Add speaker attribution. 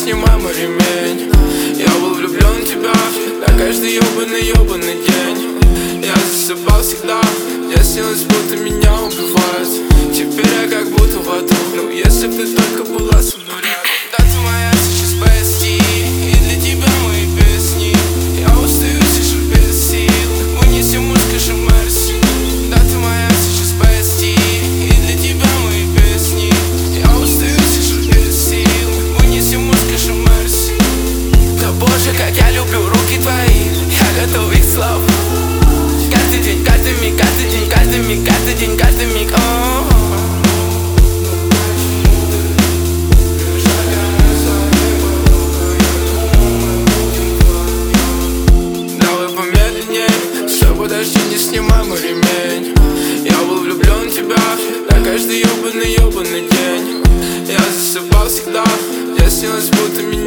Speaker 1: снимай мой ремень. Я был влюблен в тебя на каждый ёбаный день. Я засыпал всегда, мне снилось, будто меня убивают. Теперь я как будто в аду, ну если б ты только была со мной рядом. Да ты моя сейчас почти, и для тебя мои песни. Я устаю, сижу без сил, вынеси муж, скажи мерси. Да ты моя сейчас почти, и для тебя мои песни. Я устаю, сижу без сил, вынеси муж, скажи мерси. Да боже, как я люблю руки твои, я готов их слов. Каждый день, каждый миг, каждый день, каждый миг, каждый день, каждый миг. Давай помедленнее, все, подожди, не снимай мой ремень. Я был влюблен в тебя на каждый ёбаный день. Я засыпал всегда, мне снилось, будто меня